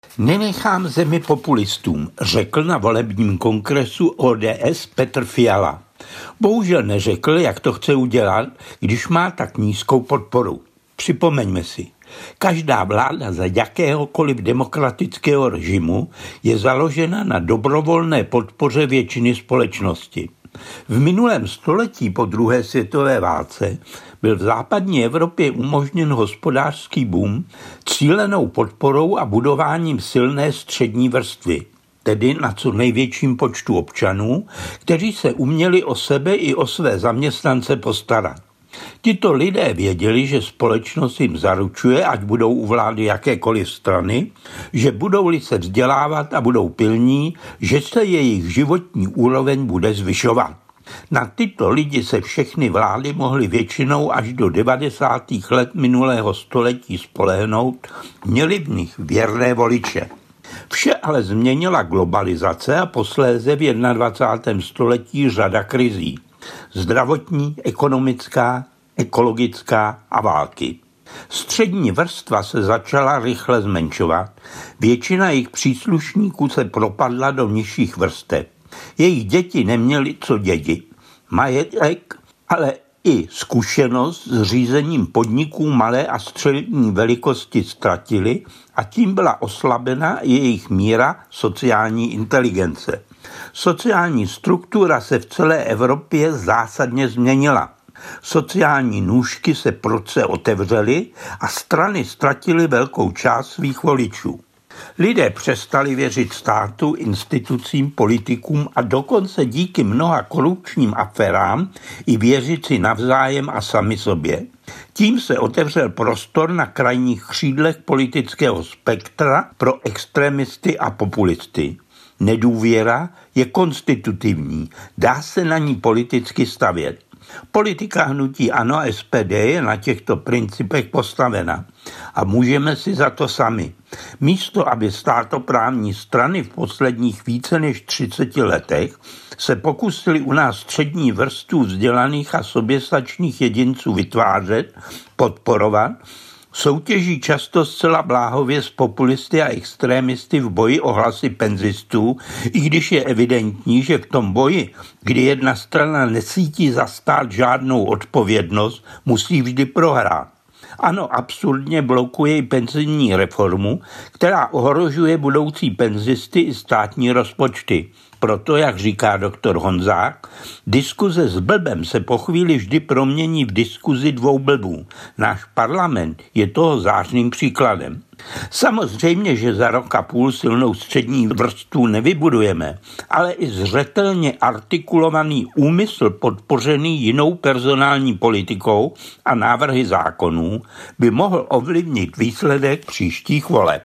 Nenechám zemi populistům, řekl na volebním kongresu ODS Petr Fiala. Bohužel neřekl, jak to chce udělat, když má tak nízkou podporu. Připomeňme si, každá vláda za jakéhokoliv demokratického režimu je založena na dobrovolné podpoře většiny společnosti. V minulém století po druhé světové válce byl v západní Evropě umožněn hospodářský boom cílenou podporou a budováním silné střední vrstvy, tedy na co největším počtu občanů, kteří se uměli o sebe i o své zaměstnance postarat. Tito lidé věděli, že společnost jim zaručuje, ať budou u vlády jakékoliv strany, že budou-li se vzdělávat a budou pilní, že se jejich životní úroveň bude zvyšovat. Na tyto lidi se všechny vlády mohly většinou až do 90. let minulého století spolehnout, měli v nich věrné voliče. Vše ale změnila globalizace a posléze v 21. století řada krizí. Zdravotní, ekonomická, ekologická a války. Střední vrstva se začala rychle zmenšovat, většina jejich příslušníků se propadla do nižších vrstev. Jejich děti neměly co dědit. Majetek, ale i zkušenost s řízením podniků malé a střední velikosti ztratili a tím byla oslabena jejich míra sociální inteligence. Sociální struktura se v celé Evropě zásadně změnila. Sociální nůžky se prudce otevřely a strany ztratily velkou část svých voličů. Lidé přestali věřit státu, institucím, politikům a dokonce díky mnoha korupčním aférám i věřit si navzájem a sami sobě. Tím se otevřel prostor na krajních křídlech politického spektra pro extremisty a populisty. Nedůvěra je konstitutivní, dá se na ní politicky stavět. Politika hnutí ANO a SPD je na těchto principech postavena a můžeme si za to sami. Místo, aby státoprávní strany v posledních více než 30 letech se pokusili u nás střední vrstvu vzdělaných a soběstačných jedinců vytvářet, podporovat, soutěží často zcela bláhově s populisty a extrémisty v boji o hlasy penzistů, i když je evidentní, že v tom boji, kdy jedna strana necítí za stát žádnou odpovědnost, musí vždy prohrát. ANO absurdně blokuje i penzijní reformu, která ohrožuje budoucí penzisty i státní rozpočty. Proto, jak říká doktor Honzák, diskuze s blbem se po chvíli vždy promění v diskuzi dvou blbů. Náš parlament je toho zářným příkladem. Samozřejmě, že za rok a půl silnou střední vrstvu nevybudujeme, ale i zřetelně artikulovaný úmysl podpořený jinou personální politikou a návrhy zákonů by mohl ovlivnit výsledek příštích voleb.